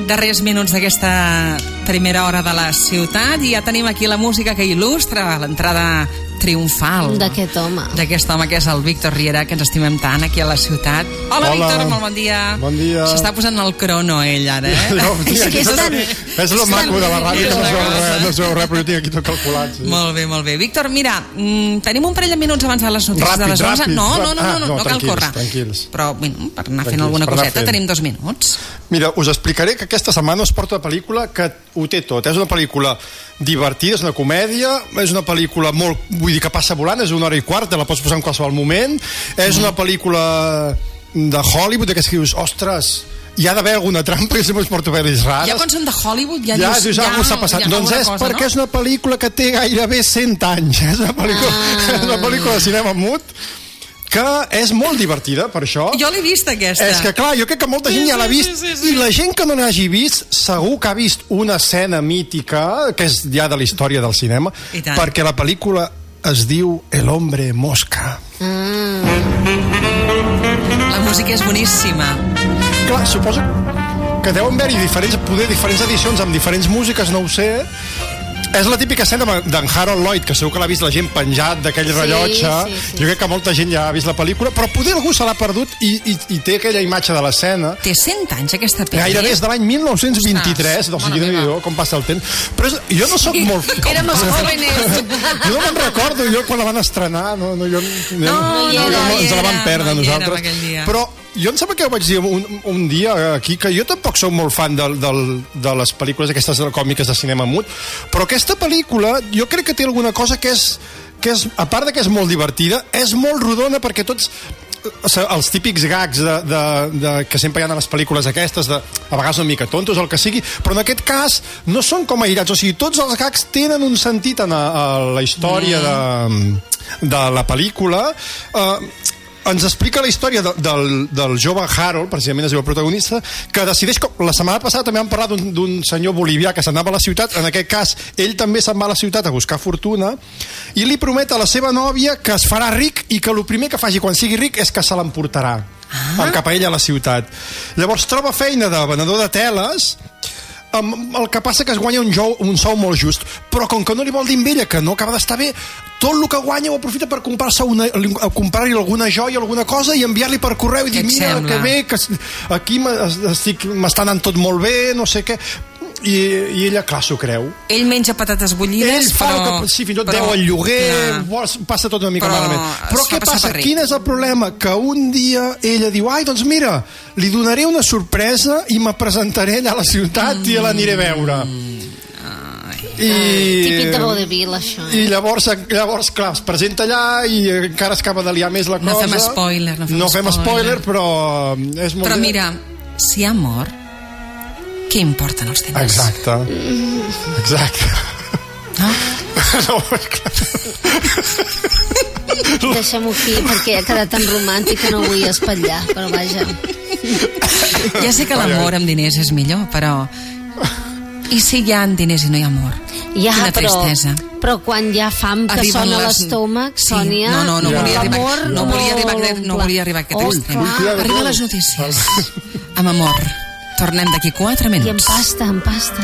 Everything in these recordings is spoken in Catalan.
Darrers minuts d'aquesta primera hora de la ciutat i ja tenim aquí la música que il·lustra l'entrada triomfal d'aquest home. D'aquest home que és el Víctor Riera, que ens estimem tant aquí a la ciutat. Hola. Víctor, molt bon dia. Bon dia. S'està posant el crono ell ara, És el maco de la ràdio, que no es veu res, però jo tinc aquí tot calculat. Sí. Molt bé. Víctor, mira, tenim un parell de minuts abans de les notícies de les 11. No cal córrer. Tranquils. Però, bueno, per anar fent alguna coseta tenim 2 minuts. Mira, us explicaré que aquesta setmana us porto una pel·lícula que ho té tot. És una pel·lícula divertida, és una comèdia, és una pel·lícula molt... Vull dir que passa volant, és 1 hora i quart, te la pots posar en qualsevol moment. És una pel·lícula de Hollywood, que dius, ostres, hi ha d'haver alguna trampa, que sempre us porto pel·lis rares. Ja quan són de Hollywood ja dius, algú s'ha passat. Doncs és perquè és una pel·lícula que té gairebé 100 anys. És una pel·lícula de cinema mut que és molt divertida, per això. Jo l'he vist, aquesta. És que, clar, jo crec que molta gent ja l'ha vist, i la gent que no n'hagi vist, segur que ha vist una escena mítica, que és ja de la història del cinema, perquè la pel·lícula es diu El hombre mosca. La música és boníssima. Clar, suposo que deuen haver-hi diferents edicions amb diferents músiques, no ho sé. És la típica escena d'en Harold Lloyd, que segur que l'ha vist la gent penjat d'aquell rellotge. Jo crec que molta gent ja ha vist la pel·lícula, però poder algú se l'ha perdut i té aquella imatge de l'escena. Té 100 anys, aquesta pel·li. Gairebé és de l'any 1923, o sigui, com passa el temps. Però jo no soc molt... Éramos jóvenes. Jo no me'n recordo, jo quan la van estrenar, ens la van perdre nosaltres. Però jo em sembla que ho vaig dir un dia aquí, que jo tampoc soc molt fan de les pel·lícules aquestes còmiques de cinema mut, però aquesta pel·lícula jo crec que té alguna cosa que és a part de que és molt divertida, és molt rodona, perquè tots els típics gags que sempre hi ha a les pel·lícules aquestes, a vegades una mica tontos, el que sigui, però en aquest cas no són com aïllats, o sigui, tots els gags tenen un sentit a la història de la pel·lícula. Ens explica la història del jove Harold, precisament és el protagonista, que decideix... La setmana passada també vam parlar d'un senyor bolivià que s'anava a la ciutat, en aquest cas ell també se'n va a la ciutat a buscar fortuna, i li promet a la seva nòvia que es farà ric i que el primer que faci quan sigui ric és que se l'emportarà cap a ella a la ciutat. Llavors troba feina de venedor de teles, el que passa que es guanya un sou molt just, però com que no li vol dir amb ella que no acaba d'estar bé, tot el que guanya ho aprofita per comprar-li alguna joia, alguna cosa, i enviar-li per correu i dir, mira, que bé, que aquí m'està anant tot molt bé, no sé què. I ella, clar, s'ho creu. Ell menja patates bullides, però... Sí, fins i tot deu el lloguer, passa tot una mica malament. Però què passa? Quin és el problema? Que un dia ella diu, ai, doncs mira, li donaré una sorpresa i me presentaré allà a la ciutat i l'aniré a veure. Típic de vodevil, això. I llavors, clar, es presenta allà i encara es acaba de liar més la cosa. No fem spoiler, però és molt... Però mira, si hi ha mort, què importen els diners? Exacte. No, clar. Deixem-ho aquí, perquè ha quedat tan romàntic que no vull espatllar, però vaja. Ja sé que l'amor amb diners és millor, però... I si hi ha diners i no hi ha amor? Quina tristesa. Però quan hi ha fam que sona l'estómac, Sònia... No volia arribar a aquest extrem. Arriba les notícies. Amb amor. Tornem d'aquí 4 minuts. I amb pasta.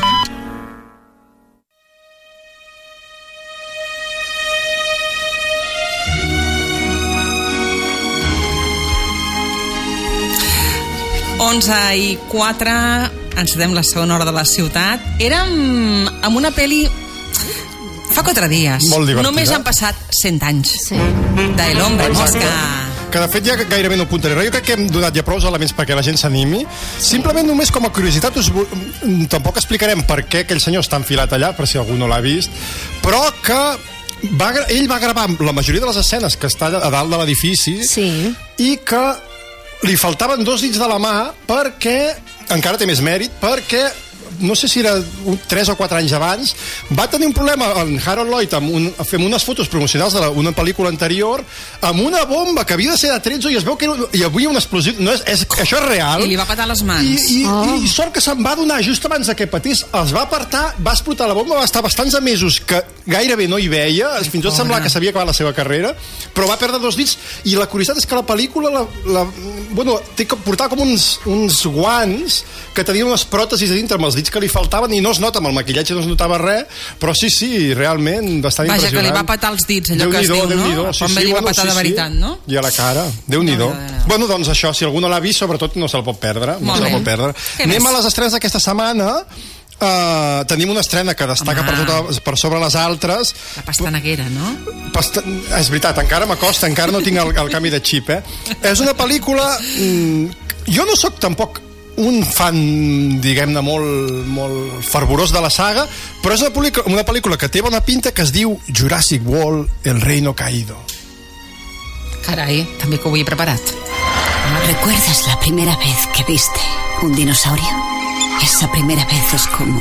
Onze i 4, encetem la segona hora de la ciutat. Érem amb una pel·li fa 4 dies. Molt divertida. Només han passat 100 anys. De El hombre mosca. Que de fet ja gairebé no apuntaré res. Jo crec que hem donat ja prou elements perquè la gent s'animi. Simplement només com a curiositat tampoc explicarem per què aquell senyor està enfilat allà, per si algú no l'ha vist, però que ell va gravar la majoria de les escenes que està a dalt de l'edifici i que li faltaven 2 dits de la mà perquè, encara té més mèrit, perquè no sé si era 3 o 4 anys abans, va tenir un problema en Harold Lloyd fent unes fotos promocionals d'una pel·lícula anterior amb una bomba que havia de ser de 13 i es veu que hi havia un explosiu. No, això és real. I li va patar les mans. I sort que se'n va donar just abans que patís, els va apartar, va explotar la bomba, va estar bastants mesos que gairebé no hi veia, fins i tot semblava que s'havia acabat la seva carrera, però va perdre 2 dits. I la curiositat és que la pel·lícula portava com uns guants que tenien unes pròtesis a dintre amb els dits que li faltaven i no es nota, amb el maquillatge no es notava res, però sí, realment bastant impressionant. Vaja, que li va patar els dits, allò que es diu, no? Com li va patar de veritat, no? I a la cara, Déu-n'hi-do. Bueno, doncs això, si algú no l'ha vist, sobretot no se'l pot perdre. Anem a les estrenes d'aquesta setmana. Tenim una estrena que destaca per sobre les altres. La Pastanaguera, no? És veritat, encara m'acosta, encara no tinc el canvi de xip, És una pel·lícula... Jo no sóc tampoc un fan, diguem-ne, molt fervorós de la saga, però és una pel·lícula que té bona pinta, que es diu Jurassic World, el reino caído. Carai, també que ho havia preparat. ¿Recuerdas la primera vez que viste un dinosaurio? Esa primera vez es como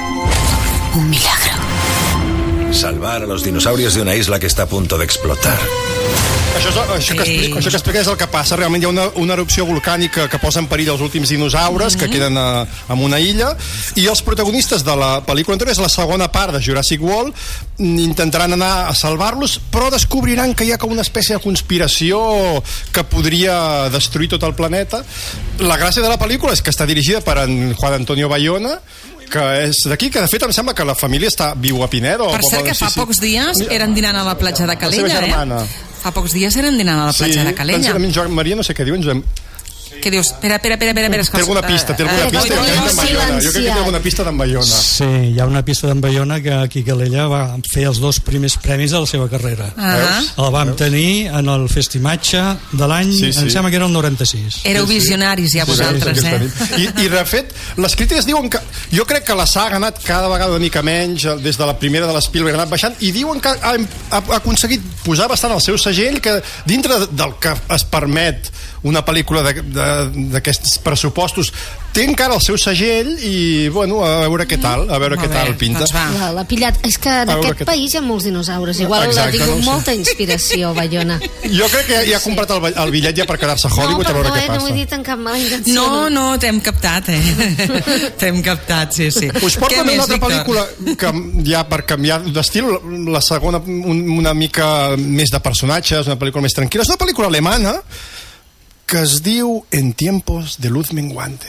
un milagro. Salvar a los dinosaurios de una isla que está a punto de explotar. Això que explica és el que passa. Realment hi ha una erupció volcànica que posa en perill els últims dinosaures que queden en una illa, i els protagonistes de la pel·lícula anterior, és la segona part de Jurassic World, intentaran anar a salvar-los, però descobriran que hi ha com una espècie de conspiració que podria destruir tot el planeta. La gràcia de la pel·lícula és que està dirigida per en Juan Antonio Bayona, que és d'aquí, que de fet em sembla que la família viu a Pinedo. Per cert, que fa pocs dies eren dinant a la platja de Calella, Fa pocs dies eren dinant a la platja de Calella. Sí, Joan Maria, no sé què diuen, Joan... Què dius? Espera. Té alguna pista. Jo crec que té alguna pista d'en Bayona. Sí, hi ha una pista d'en Bayona que aquí a Calella va fer els 2 primers premis de la seva carrera. El vam tenir en el Festimatge de l'any, em sembla que era el 96. Éreu visionaris ja vosaltres, I de fet, les crítiques diuen que... Jo crec que la saga ha anat cada vegada una mica menys, des de la primera de l'Spielberg ha anat baixant, i diuen que ha aconseguit posar bastant el seu segell, que dintre del que es permet una pel·lícula d'aquests pressupostos té encara el seu segell, i bueno, a veure què tal pinta. L'ha pillat. És que d'aquest país hi ha molts dinosaures, igual ha tingut molta inspiració, Bayona. Jo crec que ja ha comprat el bitllet ja per quedar-se a Hollywood, a veure què passa. No ho he dit en cap mala intenció. No, t'hem captat, t'hem captat, sí. Us porto una altra pel·lícula que ja per canviar d'estil, la segona una mica més de personatges, una pel·lícula més tranquil·la. És una pel·lícula alemana que es diu En tiempos de luz menguante.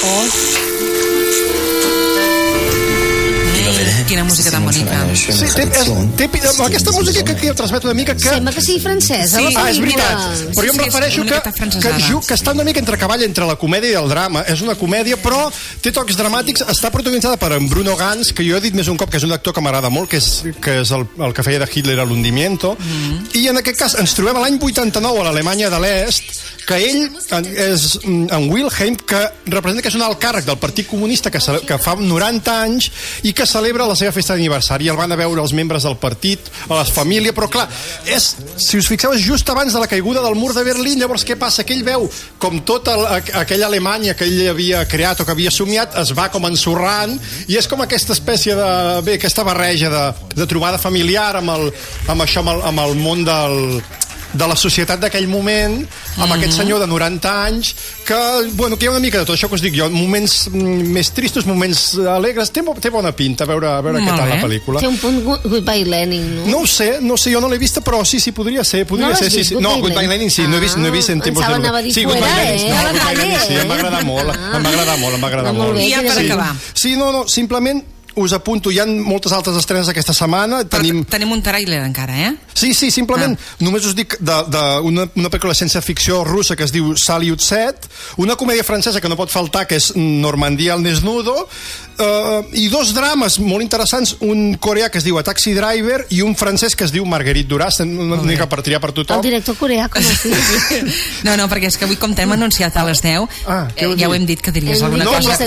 Quina música tan bonica. Sí, té aquesta música que transmet una mica que... Sembla que sigui francesa, la pel·lícula. És veritat, però jo em refereixo que està una mica entre cavall entre la comèdia i el drama. És una comèdia, però té tocs dramàtics. Està protagonitzada per en Bruno Ganz, que jo he dit més un cop que és un actor que m'agrada molt, que és el que feia de Hitler a l'Hundimiento, i en aquest cas ens trobem a l'any 89 a l'Alemanya de l'Est, que ell és en Wilhelm, que representa que és un alt càrrec del Partit Comunista que fa 90 anys i que celebra la seva festa d'aniversari. El van a veure els membres del partit, a la família, però clar, si us fixeu, és just abans de la caiguda del mur de Berlín. Llavors què passa? Que ell veu com tota aquella Alemanya que ell havia creat o que havia somiat es va com ensorrant, i és com aquesta espècie de... aquesta barreja de trobada familiar amb el món de la societat d'aquell moment, amb aquest senyor de 90 anys, que hi ha una mica de tot això que us dic jo, moments més tristos, moments alegres. Té bona pinta, a veure què tal la pel·lícula. Té un punt Goodbye Lenin, no? No ho sé, jo no l'he vista, però sí, podria ser. No, Goodbye Lenin sí, no he vist en temps de... Sí, Goodbye Lenin, sí, em va agradar molt. I ja per acabar. Sí, no, simplement us apunto, hi ha moltes altres estrenes aquesta setmana. Tenim un tràiler encara, Sí, simplement només us dic d'una pel·lícula de ciència-ficció russa que es diu Salyut 7, una comèdia francesa que no pot faltar, que és Normandia al desnudo, i 2 drames molt interessants, un coreà que es diu A Taxi Driver i un francès que es diu Marguerite Duras, una mica per triar per tothom. El director coreà, com es diu? No, perquè és que avui, com t'hem anunciat a les 10, ja ho hem dit que diries alguna cosa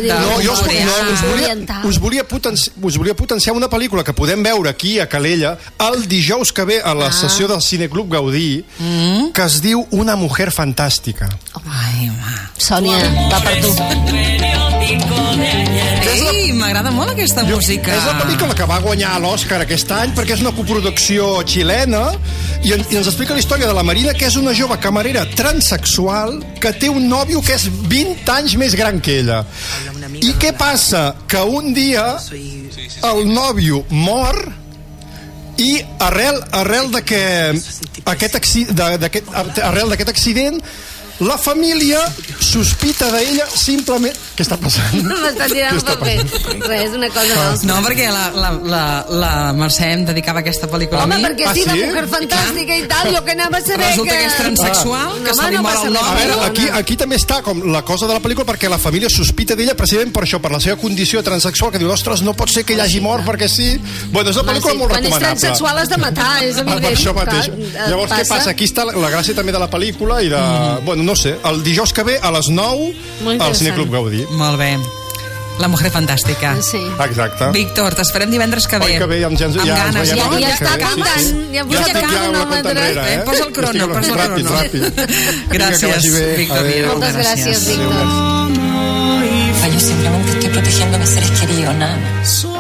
us volia potenciar una pel·lícula que podem veure aquí a Calella el dijous que ve a la sessió del Cineclub Gaudí, que es diu Una mujer fantàstica. Ai, Sònia, va per tu. Ei, m'agrada molt aquesta música. És la pel·lícula que va guanyar l'Oscar aquest any perquè és una coproducció xilena i ens explica la història de la Marina, que és una jove camarera transexual que té un nòvio que és 20 anys més gran que ella. I què passa? Que un dia el nòvio mor i arrel d'aquest accident la família sospita d'ella simplement... Què està passant? M'està tirant el paper. Res, una cosa nostra. No, perquè la Mercè em dedicava a aquesta pel·lícula a mi. Home, perquè sí, de Mujer Fantàstica i tal, jo que anava a saber resulta que és transexual, que se li mor el nòvio. A veure, aquí també està com la cosa de la pel·lícula perquè la família sospita d'ella precisament per això, per la seva condició transexual, que diu, ostres, no pot ser que ell hagi mort perquè sí. Bueno, és una pel·lícula molt recomanable. Quan és transexual has de matar, és evident. Per això mateix. Llavors, què passa? Aquí està la gràcia també de la pel·lícula i de... Bueno, no sé, el dijous que ve a les 9 al Cineclub Gaudí. Molt bé. La Mujer Fantàstica. Sí. Exacte. Víctor, t'esperem divendres que ve. Oi, que ve, amb ganes. Ja està cantant. Ja posa el crono. Ràpid. Gràcies, Víctor. Moltes gràcies, Víctor. Yo simplemente estoy protegiendo a mis seres queridos, nada más.